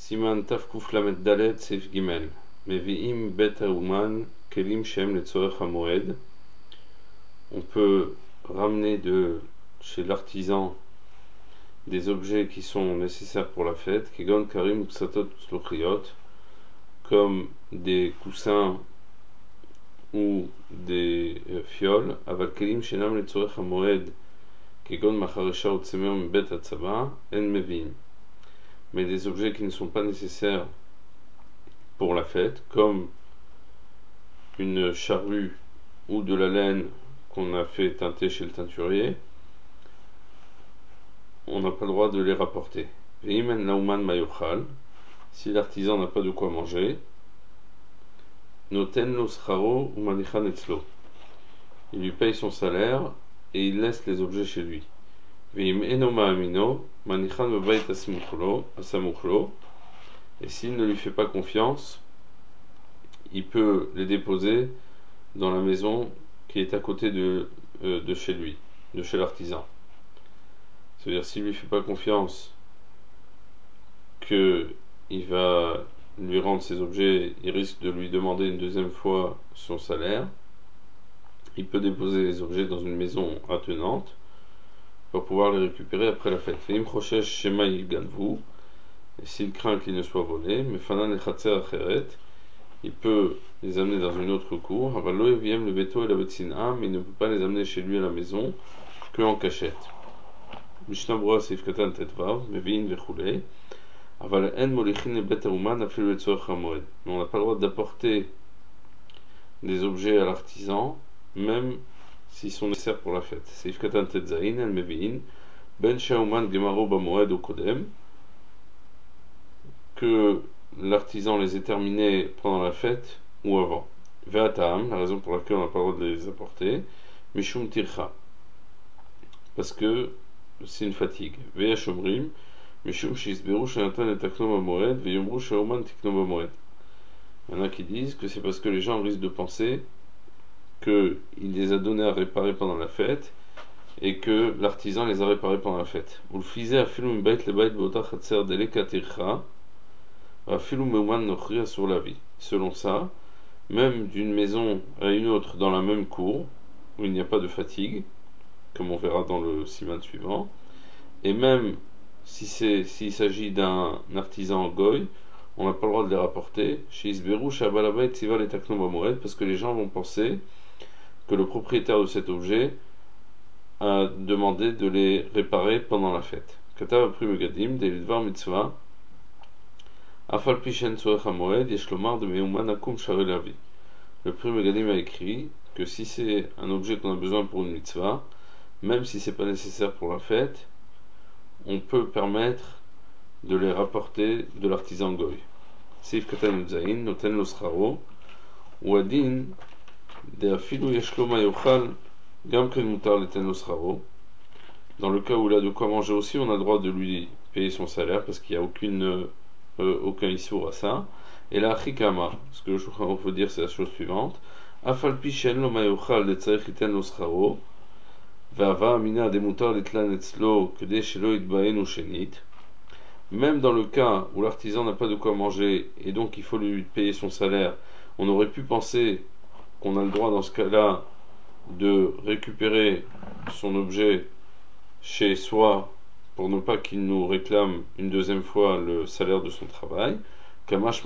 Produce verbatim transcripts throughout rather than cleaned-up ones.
Siman Tafkuf Lamed Dalet Seif Gimel. Mevi'im Bet Hauman Kelim Shem Letzorech HaMoed. On peut ramener de chez l'artisan des objets qui sont nécessaires pour la fête, Kegon Karim Uksatot Sluchiot, comme des coussins ou des euh, fioles, Aval Kelim Shenam Letzorech HaMoed, Kegon Macharesha Utsemer Bet Hatzaba, En Mevi'im. Mais des objets qui ne sont pas nécessaires pour la fête, comme une charrue ou de la laine qu'on a fait teinter chez le teinturier, on n'a pas le droit de les rapporter. Veimen lauman mayochal, si l'artisan n'a pas de quoi manger, noten lo scharo ou manichan etzlo, il lui paye son salaire et il laisse les objets chez lui. Veim enoma amino manichan bebait asamuchlo, et s'il ne lui fait pas confiance, il peut les déposer dans la maison qui est à côté de, euh, de chez lui, de chez l'artisan. C'est-à-dire, s'il ne lui fait pas confiance qu'il va lui rendre ses objets, il risque de lui demander une deuxième fois son salaire, il peut déposer les objets dans une maison attenante pour pouvoir les récupérer après la fête. Et s'il craint qu'il ne soit volé, mais il peut les amener dans une autre cour, mais il ne peut pas les amener chez lui à la maison que en cachette. Mishnah Brura Seif Katan Tetvav, Mevi'in Vechulei, Aval En Molichin Bet Hauman Afilu Letzorech HaMoed. Mais on n'a pas le droit d'apporter des objets à l'artisan, même s'ils sont nécessaires pour la fête. Seif Katan Tetzain, El Mevi'in, Ben Shauman Gemaro Bamoed ou Kodem, que l'artisan les ait terminés pendant la fête ou avant. Ve'atam, la raison pour laquelle on n'a pas le droit de les apporter, Mishum Tircha, parce que c'est une fatigue. Ve'ashomrim, Mishum Shisberu Shanatan et Taknom Bamoed, Ve'yomru Shauman Tiknom Bamoed. Il y en a qui disent que c'est parce que les gens risquent de penser qu'il les a donnés à réparer pendant la fête et que l'artisan les a réparés pendant la fête. Ou le fizé a filum bait le bait bota chatser deleka tircha. Sur la vie. Selon ça, même d'une maison à une autre dans la même cour, où il n'y a pas de fatigue, comme on verra dans le siman suivant, et même si c'est s'il s'agit d'un artisan goy, on n'a pas le droit de les rapporter chez Isberu, Shabalabait, Sival et Taknobamoed, parce que les gens vont penser que le propriétaire de cet objet a demandé de les réparer pendant la fête. Katav Pri Megadim, Delidvar Mitzvah. Afal Pishen Tsorech HaMoed, Yeshlomar de Meuman Akum Shari Lavi. Le Pri Megadim a écrit que si c'est un objet qu'on a besoin pour une mitzvah, même si c'est pas nécessaire pour la fête, on peut permettre de les rapporter de l'artisan goy. Seif Katan Udzain, Noten Lo Scharo, ou Adin, de Afilu Yeshloma Yochal, Gam Ken Mutar Leten Lo Scharo. Dans le cas où il a de quoi manger aussi, on a le droit de lui payer son salaire parce qu'il n'y a aucune Euh, aucun issour à ça. Et là, chikama, ce que je veux dire, c'est la chose suivante. Afal pishen lo mayochal de tzarech iten lo scharo, vava amina de mutar litlan etzlo kede shelo itbaen ou shenit. Même dans le cas où l'artisan n'a pas de quoi manger et donc il faut lui payer son salaire, on aurait pu penser qu'on a le droit dans ce cas-là de récupérer son objet chez soi pour ne pas qu'il nous réclame une deuxième fois le salaire de son travail. C'est pour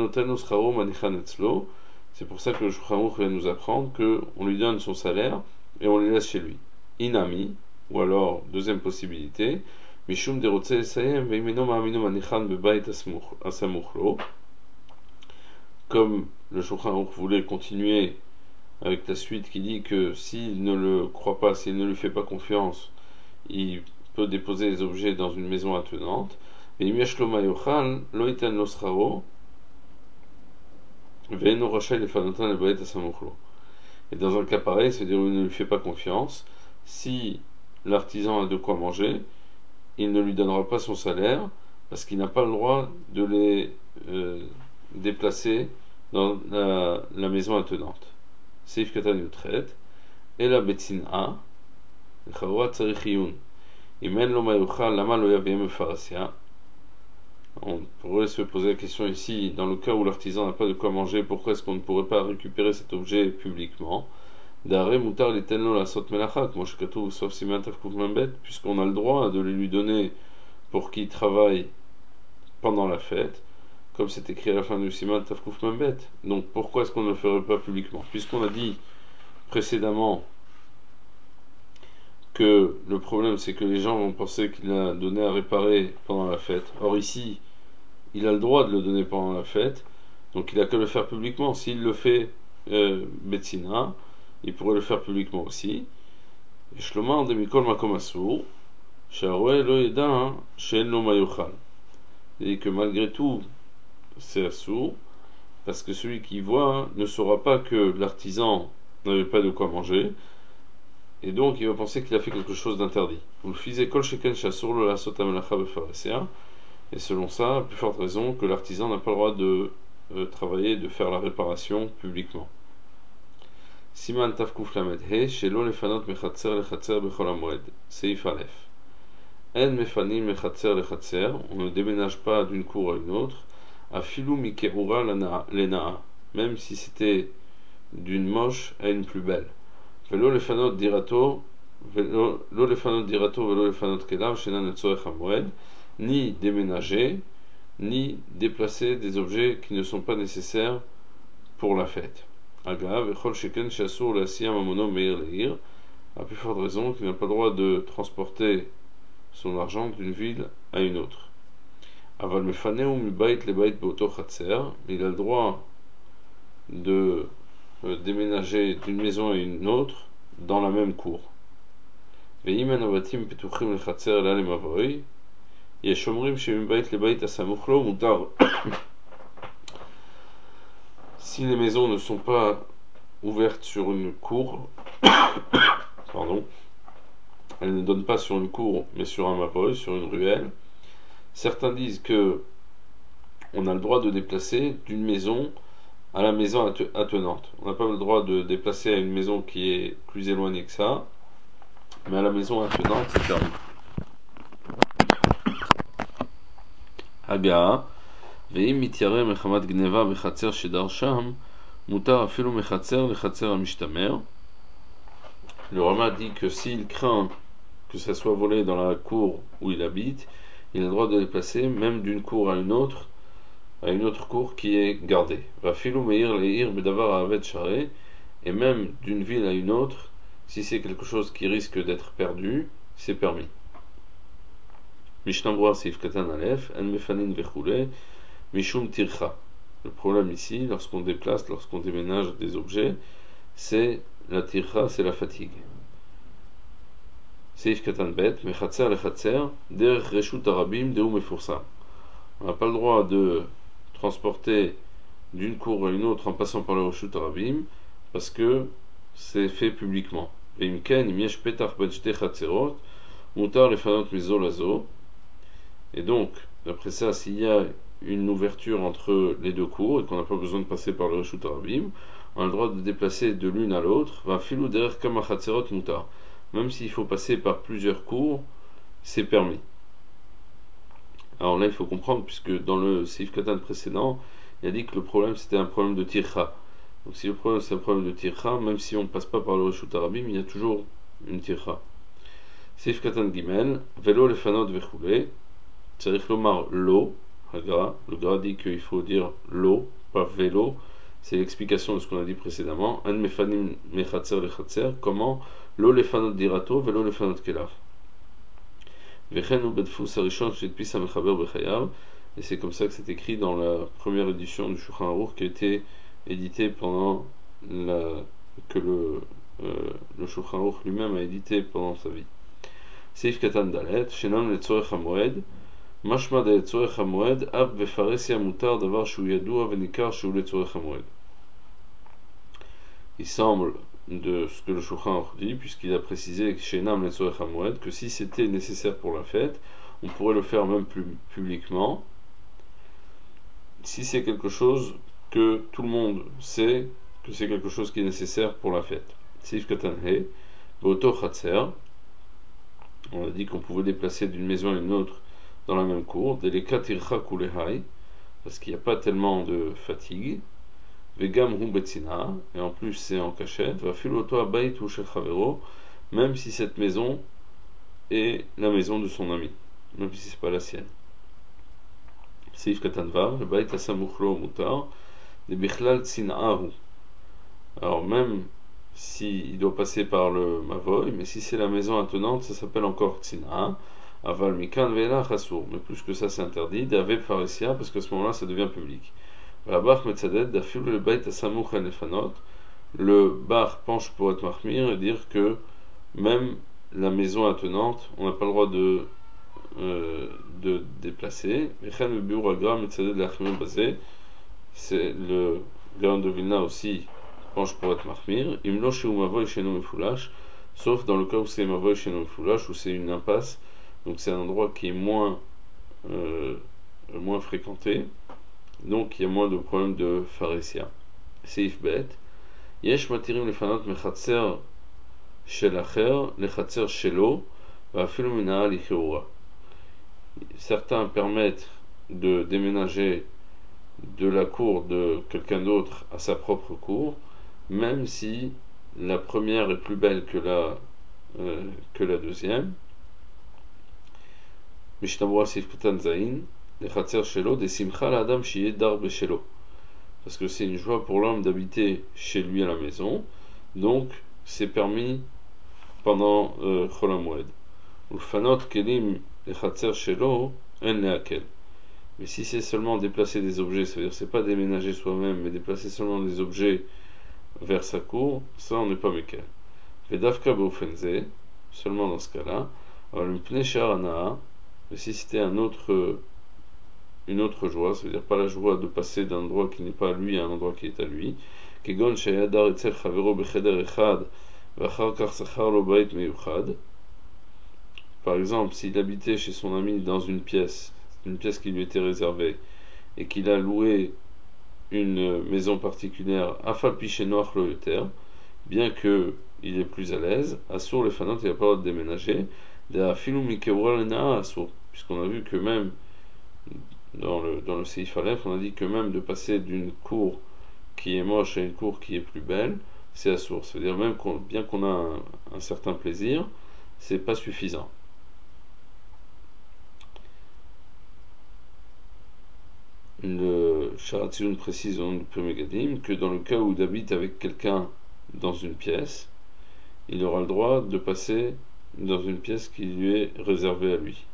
ça que le Shulchan Aruch vient nous apprendre qu'on lui donne son salaire et on le laisse chez lui. Inami, ou alors, deuxième possibilité, Mishum derotze esayem veimeno ma'amino manichan bebait asamuchlo. Comme le Shulchan Aruch voulait continuer avec la suite qui dit que s'il ne le croit pas, s'il ne lui fait pas confiance, il peut déposer les objets dans une maison attenante. Et dans un cas pareil, c'est-à-dire où il ne lui fait pas confiance, si l'artisan a de quoi manger, il ne lui donnera pas son salaire parce qu'il n'a pas le droit de les euh, déplacer dans la, la maison attenante. Seif Katan Yutret, et la Betzina, le Charoua Tzarich Iyun. On pourrait pourrait se poser la question ici, dans le cas où l'artisan n'a pas de quoi manger, pourquoi est-ce qu'on ne pourrait pas récupérer cet objet publiquement? D'arrêt moutar les tenlo la sot melachak, moi je katou sauf si puisqu'on a le droit de les lui donner pour qu'il travaille pendant la fête, comme c'est écrit à la fin du Siman Tafkouf Membet. Donc pourquoi est-ce qu'on ne le ferait pas publiquement? Puisqu'on a dit précédemment que le problème c'est que les gens vont penser qu'il a donné à réparer pendant la fête. Or ici, il a le droit de le donner pendant la fête, donc il a qu'à le faire publiquement. S'il le fait euh, Betsina, il pourrait le faire publiquement aussi. Et Shlomar de Mikol Makom Asur, Sharoué lo yeda she'en lo mayuchal. Et que malgré tout, c'est assourd, parce que celui qui voit ne saura pas que l'artisan n'avait pas de quoi manger, et donc il va penser qu'il a fait quelque chose d'interdit. Et selon ça, à plus forte raison que l'artisan n'a pas le droit de euh, travailler, de faire la réparation publiquement. Siman Tafkuf Lamed He, Shelo Lefanot Mechatzer Lechatzer Bechol Hamoed. Seif Aleph. En Mefanim Mechatzer Lechatzer, on ne déménage pas d'une cour à une autre. Afilou Mikeura Lenaa, même si c'était d'une moche à une plus belle. Velo Lefanot Dirato, Velo Lefanot Dirato, Velo Lefanot Kelav, Shenan Etzorech Hamoed, ni déménager, ni déplacer des objets qui ne sont pas nécessaires pour la fête. Agav, Echol Sheken Shasur Lasia Mamono Meir Leir, à plus forte raison qu'il n'a pas le droit de transporter son argent d'une ville à une autre. Aval Mefaneu Mibait Lebait Beoto Chatzer, il a le droit de euh, déménager d'une maison à une autre dans la même cour. Ve'imen Avatim Petuchim Lechatzer La Lemavoy, Yeshomrim Shemibait Lebait Asamuchlo Mutar. Si les maisons ne sont pas ouvertes sur une cour, pardon, elles ne donnent pas sur une cour, mais sur un mavoy, sur une ruelle. Certains disent que on a le droit de déplacer d'une maison à la maison attenante. On n'a pas le droit de déplacer à une maison qui est plus éloignée que ça, mais à la maison attenante, c'est permis. Haga. ואם מתיירא מחמת גניבה בחצר שדר שם, מותר אפילו מחצר לחצר המשתמר. Le Rama dit que s'il craint que ça soit volé dans la cour où il habite, il a le droit de déplacer même d'une cour à une autre, à une autre cour qui est gardée. Vafilu meir leir bedavar avet share, et même d'une ville à une autre, si c'est quelque chose qui risque d'être perdu, c'est permis. Mishnah Brura Seif Katan Aleph, En Mefanin Vechule, Mishum Tircha. Le problème ici, lorsqu'on déplace, lorsqu'on déménage des objets, c'est la tircha, c'est la fatigue. Seif Katan Bet, Mechatzer Lechatzer, Der Reshut Arabim, Deu Mefoursa. On n'a pas le droit de transporter d'une cour à une autre en passant par le Reshut Arabim, parce que c'est fait publiquement. Veimken, Imiesh Petach Bajte Chatzerot, Mutar Lefanot Mizo Lazo. Et donc, d'après ça, s'il y a une ouverture entre les deux cours et qu'on n'a pas besoin de passer par le Reshut Arabim, on a le droit de déplacer de l'une à l'autre. Va filou derrière Kamachatserot Mutar. Même s'il faut passer par plusieurs cours, c'est permis. Alors là, il faut comprendre, puisque dans le Seif Katan précédent, il a dit que le problème c'était un problème de tircha. Donc si le problème c'est un problème de tircha, même si on ne passe pas par le Reshut Arabim, il y a toujours une tircha. Seif Katan Gimel, Velo Lefanot Vechule, c'est-à-dire Lomar Lo. Le Gra dit qu'il faut dire l'eau, pas vélo. C'est l'explication de ce qu'on a dit précédemment. An mefanim mechatzer lechatzer. Comment l'eau lefanot dirato, vélo lefanot kelav. Vechen u bedfus arishon shetpis amechaber bechayav. Et c'est comme ça que c'est écrit dans la première édition du Shulchan Aruch qui a été édité pendant la que le euh, le Shulchan Aruch lui-même a édité pendant sa vie. Seif Katan Dalet, Shenan letzorech hamoed. משמע לצורך המועד, אב בפרסיה מותר דבר שהוא ידוע וניכר שהוא לצורך המועד. Il semble de ce que le Shulchan Aruch dit, puisqu'il a précisé que chez Nam letzorech hamoued, que si c'était nécessaire pour la fête, on pourrait le faire même plus publiquement, si c'est quelque chose que tout le monde sait que c'est quelque chose qui est nécessaire pour la fête. Seif Katan He, Beoto Chatzer, on a dit qu'on pouvait déplacer d'une maison à une autre dans la même cour, Deleka Tircha Kulehai, parce qu'il n'y a pas tellement de fatigue. Vegam hu betzina, et en plus c'est en cachette. Va filoto abayit ou shel chavero, même si cette maison est la maison de son ami, même si c'est pas la sienne. Seif katan vav, le bayit asamuchlo mutar, de bichlal tsinaahu. Alors même s'il si doit passer par le mavoy, mais si c'est la maison attenante, ça s'appelle encore tsina. Aval mikan ve'ela chasur, mais plus que ça c'est interdit. D'ave pharesia, parce qu'à ce moment-là ça devient public. Le bar penche pour être mahmir et dire que même la maison attenante, on n'a pas le droit de, euh, de déplacer. C'est le Gaon de Vilna aussi penche pour être mahmir. Sauf dans le cas où c'est mavoy chez nous foulash, où c'est une impasse, donc c'est un endroit qui est moins, euh, moins fréquenté. Donc il y a moins de problèmes de pharésia. Seif bet. Yesh matirim lefanot mechatzer shel acher lechatzer shelo va'afilu minah licheura. Certains permettent de déménager de la cour de quelqu'un d'autre à sa propre cour, même si la première est plus belle que la, euh, que la deuxième. Mishnabura Seif Katan Zain. Parce que c'est une joie pour l'homme d'habiter chez lui à la maison, donc c'est permis pendant Chol HaMoed. Mais si c'est seulement déplacer des objets, ça veut dire c'est pas déménager soi-même, mais déplacer seulement des objets vers sa cour, ça on n'est pas mekel. Vedavka beofenze, seulement dans ce cas-là. Mais si c'était un autre une autre joie, ça veut dire pas la joie de passer d'un endroit qui n'est pas à lui à un endroit qui est à lui. Par exemple, s'il habitait chez son ami dans une pièce, une pièce qui lui était réservée, et qu'il a loué une maison particulière, bien que il est plus à l'aise, Assour les fanot, il n'a pas le droit de déménager, puisqu'on a vu que même dans le, dans le Seif Aleph, on a dit que même de passer d'une cour qui est moche à une cour qui est plus belle, c'est à source. C'est-à-dire même qu'on, bien qu'on a un, un certain plaisir, c'est pas suffisant. Le Sharatzioun précise dans le Megadim que dans le cas où il habite avec quelqu'un dans une pièce, il aura le droit de passer dans une pièce qui lui est réservée à lui.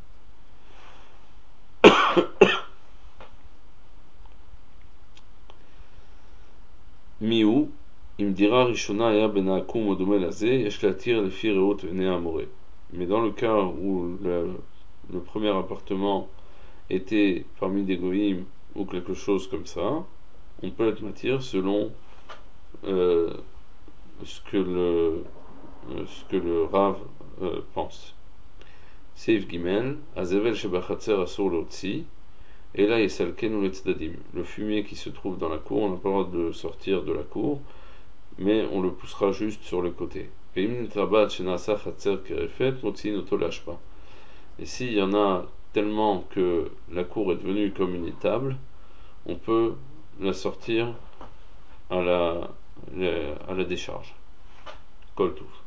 Miou, imdira rishona aya benakum odome laze, yesh latir lefi reot vene amore. Mais dans le cas où le, le premier appartement était parmi des goïms ou quelque chose comme ça, on peut être matir selon euh, ce que le euh, ce que le Rav euh, pense. Seif Gimel, Azevel Shebachatzer Asur Lotzi, et là Yesalken ou Letzdadim. Le fumier qui se trouve dans la cour, on n'a pas le droit de le sortir de la cour, mais on le poussera juste sur le côté. Et s'il y en a tellement que la cour est devenue comme une étable, on peut la sortir à la, à la décharge. Kol Touf.